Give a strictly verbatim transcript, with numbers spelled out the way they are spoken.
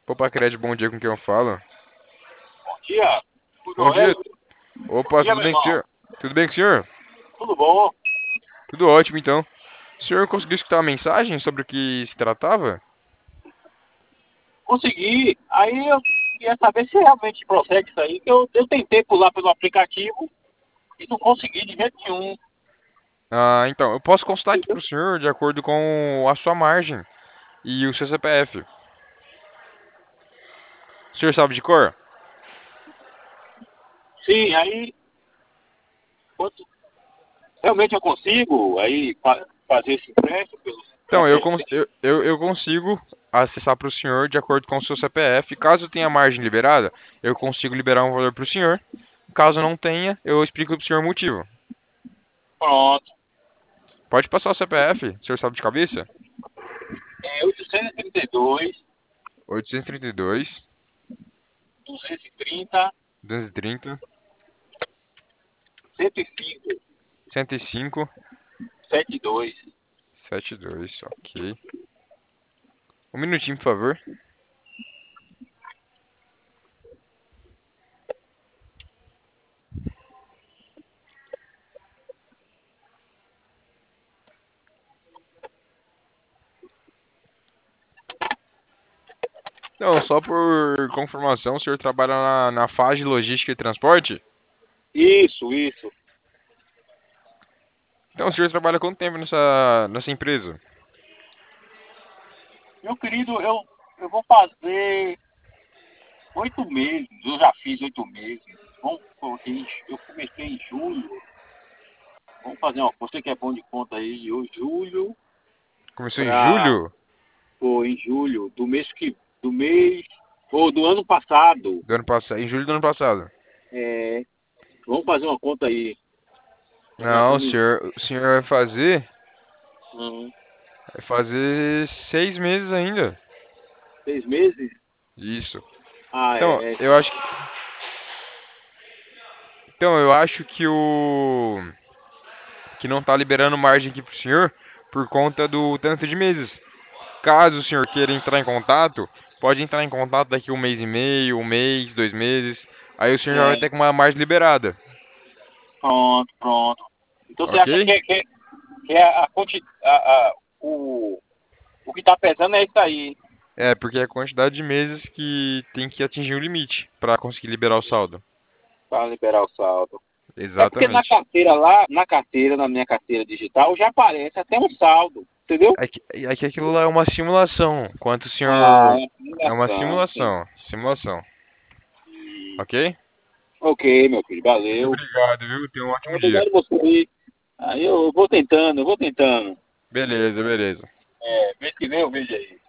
Opa, Cred, bom dia, com quem eu falo? Bom dia, tudo Bom dia. ótimo? Bom Opa, dia, tudo meu bem com o irmão. senhor? Tudo bem com o senhor? Tudo bom? Tudo ótimo, então. O senhor conseguiu escutar a mensagem sobre o que se tratava? Consegui. Aí eu queria saber se realmente prossegue isso aí, que eu, eu tentei pular pelo aplicativo e não consegui de jeito nenhum. Ah, então, eu posso consultar aqui Entendeu? pro senhor de acordo com a sua margem e o seu C P F. O senhor sabe de cor? Sim, aí quanto, realmente eu consigo aí fa- fazer esse empréstimo pelo Então, eu, C P F. cons- eu, eu, eu consigo acessar pro senhor de acordo com o seu C P F. Caso tenha margem liberada, eu consigo liberar um valor pro senhor. Caso não tenha, eu explico pro senhor o motivo. Pronto. Pode passar o C P F, o senhor sabe de cabeça? É oitocentos e trinta e dois, oitocentos e trinta e dois, duzentos e trinta, duzentos e trinta, cento e cinco, cento e cinco, setenta e dois. setenta e dois, ok. Um minutinho, por favor. Não, só por confirmação, o senhor trabalha na, na fase de logística e transporte? Isso, isso. Então, o senhor trabalha há quanto tempo nessa, nessa empresa? Meu querido, eu, eu vou fazer oito meses, eu já fiz oito meses. Vamos, coloquei em- eu comecei em julho. Vamos fazer uma. Você que é bom de conta aí, eu, julho Começou em para. julho Ou em julho, do mês que. Do mês. Ou do ano passado. do ano passado, em julho do ano passado. É, vamos fazer uma conta aí. Já nós Não, o estamos em. senhor, o senhor vai fazer, Hum, vai fazer seis meses ainda. seis meses? Isso. Ah, Então, é. É, eu acho que, então, eu acho que o que não tá liberando margem aqui pro senhor por conta do tanto de meses. Caso o senhor queira entrar em contato, pode entrar em contato daqui um mês e meio, um mês, dois meses. Aí o senhor já vai é, ter com uma margem liberada, pronto, pronto. Então você ok? acha que, é- que, é- que é a, quanti- a, a, o, o que está pesando é isso aí, É, porque é a quantidade de meses que tem que atingir o limite para conseguir liberar o saldo. para liberar o saldo. É porque na Exatamente. carteira lá, na carteira, na minha carteira digital, já aparece até um saldo, entendeu? É que, é que aquilo lá é uma simulação. Quanto o Ah, senhor. é É uma fundação, sim. simulação. Simulação. Hum, Ok? ok, meu filho, Muito valeu. obrigado, viu? Tenha um ótimo dia. Obrigado a você aí. Aí eu vou tentando, eu vou tentando. Beleza, beleza. É, mês que vem eu vejo aí.